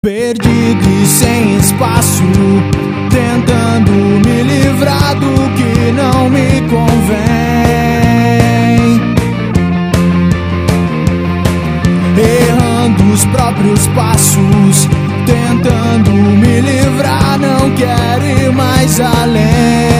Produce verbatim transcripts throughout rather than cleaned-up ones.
Perdido e sem espaço, tentando me livrar do que não me convém. Errando os próprios passos, tentando me livrar, não quero ir mais além.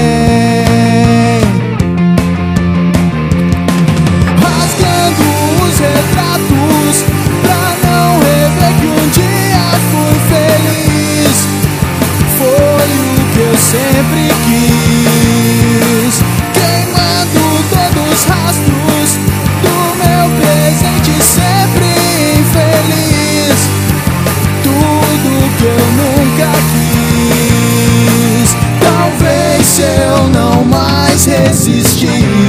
Rasgando os retratos pra não rever que um dia fui feliz. Foi o que eu sempre quis, queimando todos os rastros do meu presente sempre infeliz. Tudo que eu nunca quis, talvez se eu não mais resistir,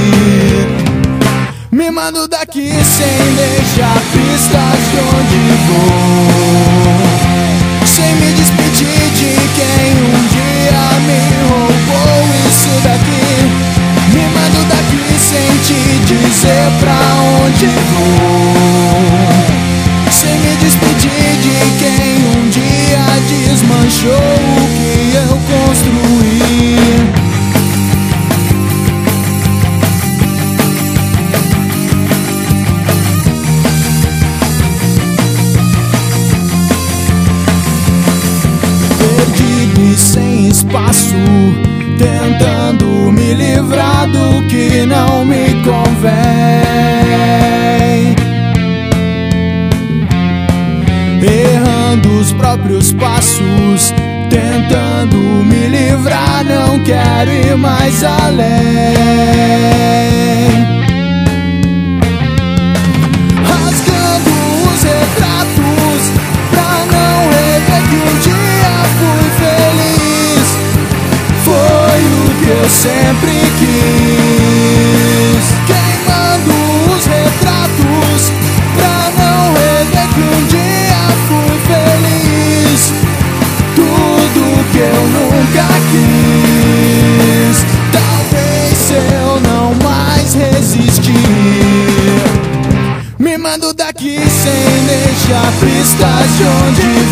me mando daqui sem deixar pistas de onde vou, sem me despedir de quem um dia me roubou isso daqui. Me mando daqui sem te dizer pra onde vou, sem me despedir de quem um dia desmanchou o que eu construí. Sem espaço, tentando me livrar do que não me convém. Errando os próprios passos, tentando me livrar, não quero ir mais além. Rasgando os retratos pra não rever que um dia fui feliz. Foi o que eu sempre quis, queimando os retratos pra não rever que um dia fui feliz. Tudo que eu nunca quis, talvez se eu não mais resistir, me mando daqui sem deixar pistas de onde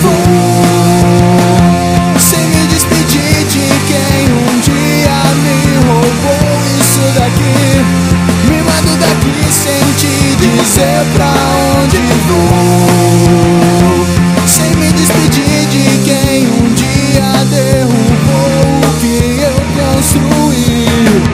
vou, sem me despedir de quem um dia me roubou isso daqui. Me mando daqui sem te dizer pra onde vou, sem me despedir de quem um dia derrubou o que eu construí.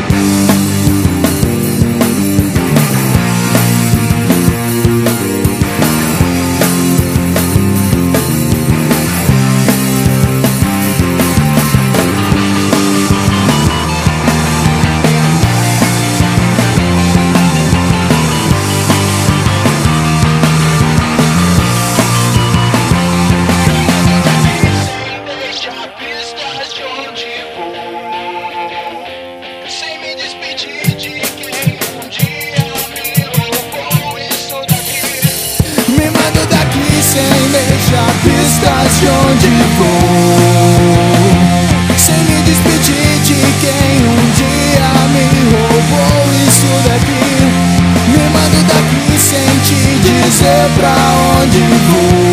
Sem deixar pistas de onde vou, sem me despedir de quem um dia me roubou isso daqui. Me mando daqui sem te dizer pra onde vou,